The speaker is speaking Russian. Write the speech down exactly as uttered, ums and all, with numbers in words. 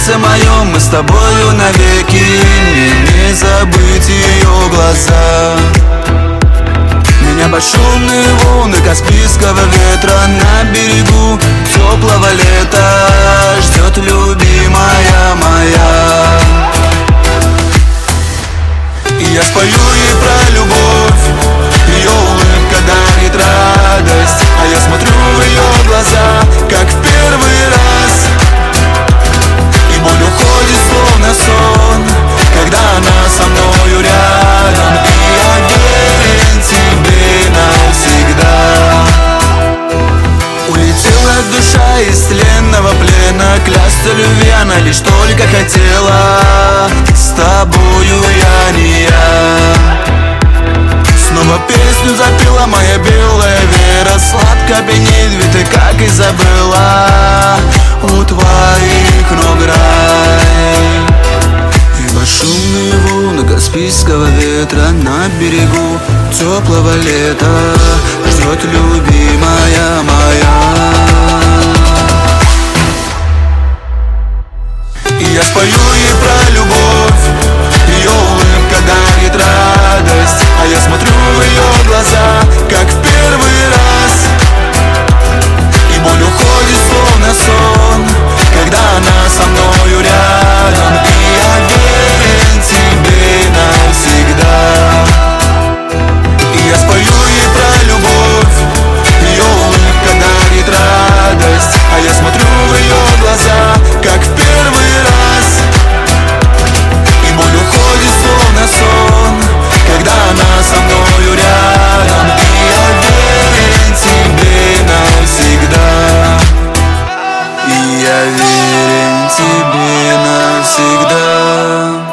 сердце моем мы с тобою навеки. Мне не забыть ее глаза. Меня под шумные волны Каспийского ветра на берегу теплого лета ждет любимая моя. И я спою ей про любовь, ее улыбка дарит радость, а я смотрю в ее глаза, как в первый раз. И боль уходит словно сон, когда она со мною рядом. И я верен тебе навсегда. Улетела душа из тленного плена, клясться любви она лишь только хотела. С тобою я не я. Снова песню запела моя белая Вера, сладко пьянеет, ведь ты как и забыла у твоих ног рай. И под шумные волны Каспийского ветра на берегу теплого лета ждет любимая моя. И я спою ей про любовь, ее улыбка дарит радость, а я смотрю в ее глаза, как в первый раз. И боль уходит словно сон, когда она со мною рядом. И я верен тебе навсегда. И я спою ей про любовь, ее улыбка дарит радость, а я смотрю в ее глаза, как в первый раз. И боль уходит словно сон, когда она со мною рядом. И я верен тебе навсегда. И я верен тебе навсегда.